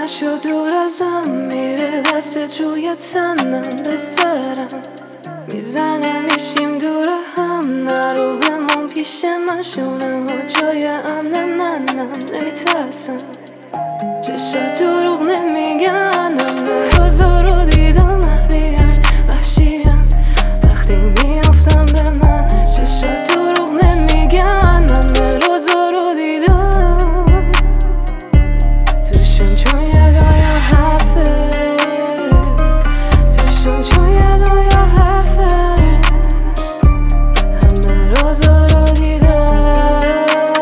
نشو دور ازم میره دستت روی تنم به سرم میزنه میشیم دور هم نرو بمون پیش من شونه ها جای امن منم نمیترسم چشات دروغ نمیگن همه روزا رو دیدم اهلیم وحشیم وقتی میافتم به من چشات دروغ نمیگن همه روزا رو دیدم توشون چون یدای حرفه توشون چون یدای حرفه همه روزا رو دیدم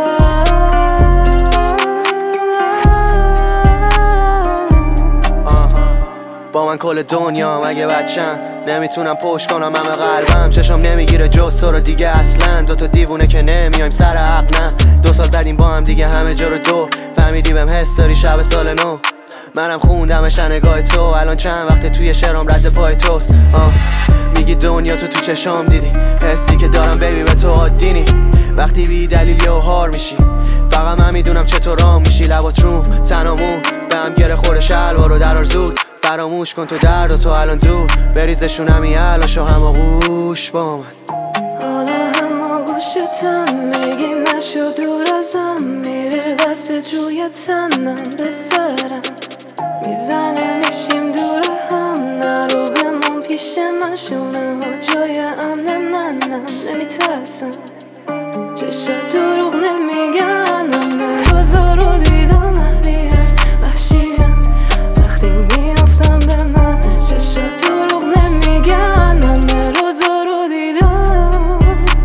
با من کل دنیا مگه بچم نمیتونم پشت کنم همه قلبم چشم نمیگیره جز تو رو دیگه اصلا دوتا دیوونه که نمیایم سر حق نه 2 سال زدیم با هم دیگه همه جا رو دور فهمیدی بهم حس داری شب سال نو منم خوندمش نگاه تو الان چند وقته توی شعرام رد پای توست میگی دنیا تو چشام دیدی حسی که دارم بیبی به تو عادی نی وقتی بی دلیل هار میشی فقط من میدونم چطور رام میشی لبات روم تنامون به هم گره خورده شلوار رو در زود فراموش کن تو درد و تو الان دور بریزشون همی علاشو هماغوش با من حالا هماغوشتم میگی نشو دور ازم میره دستت روی تنم به سرم میزنه میشیم دور هم نرو بمون پیش من شونه ها جای امن منم نمیترسم چشات دروغ نمیگن همه روزا رو دیدم اهلیم وحشیم وقتی میافتم به من چشات دروغ نمیگن همه روزا رو دیدم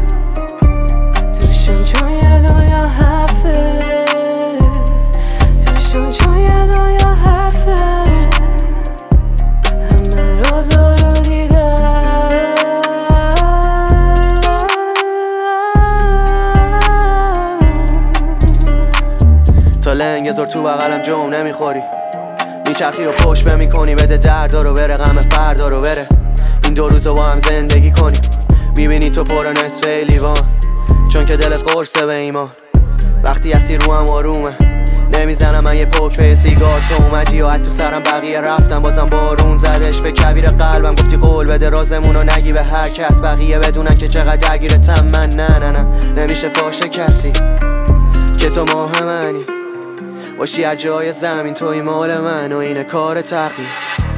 توشون چون یدای حرفه توشون چون یدای حرفه همه روزا رو دیدم تا لنگ زور تو بغلم جوم نمیخوری میچرخی و پشت میکنی بده دردا رو بره غم فردا رو بره این 2 روزو با هم زندگی کنی میبینی تو پر نصف لیوان چون که دلت قرصه به ایمان وقتی هستی رو هم آرومه نمیزنم من یه پوک به سیگار تو اومدی و حد تو سرم بقیه رفتم بازم بارون زدش به کویر قلبم گفتی قول بده رازمونو نگی به هر کس بقیه بدونن که چقدر درگیرتم من نه نمیشه فاشه کسی که تو ما همنی باشی هر جای زمین توی مال من و اینه کار تقدیر